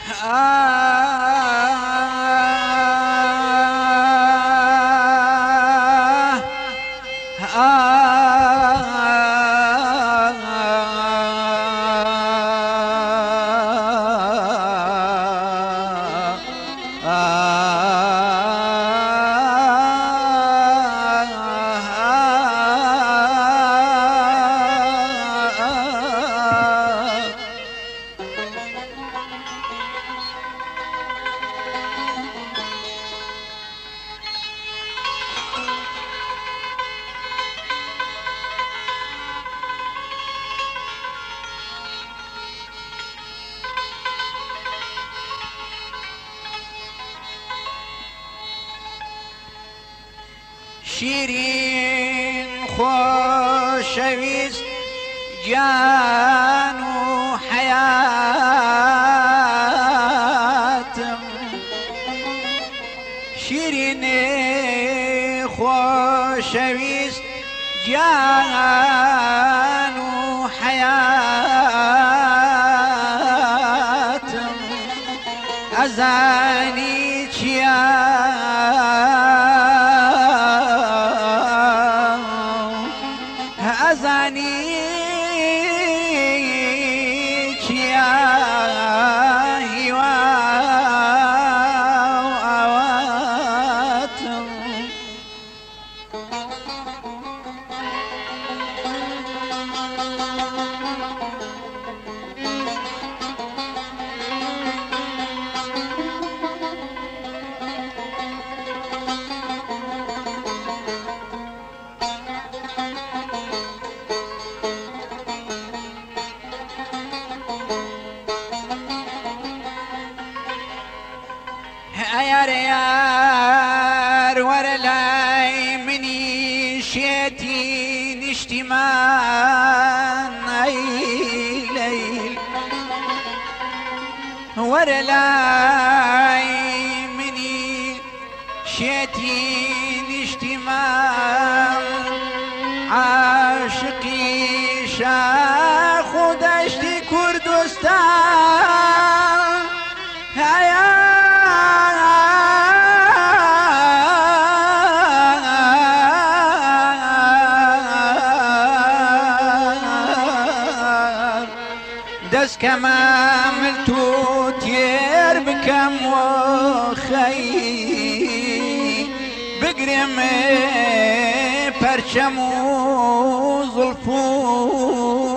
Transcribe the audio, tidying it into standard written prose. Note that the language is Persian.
شیرین خۆشەویست گیان و حەیاتم شیرین خۆشەویست گیان و حەیاتم ئەزانی چییە ئەزانی چییە هیوا ئاواتم ئەیارە یار وەرە لای منی شێتی نیشتیمان ئەی لەیل وەرە لای منی شێتی نیشتیمان عاشقی شاخ و دەشتی کوردستان دەست کەماملت و تێر بکەم وەخەی بگرێم پەرچەم و زوڵف و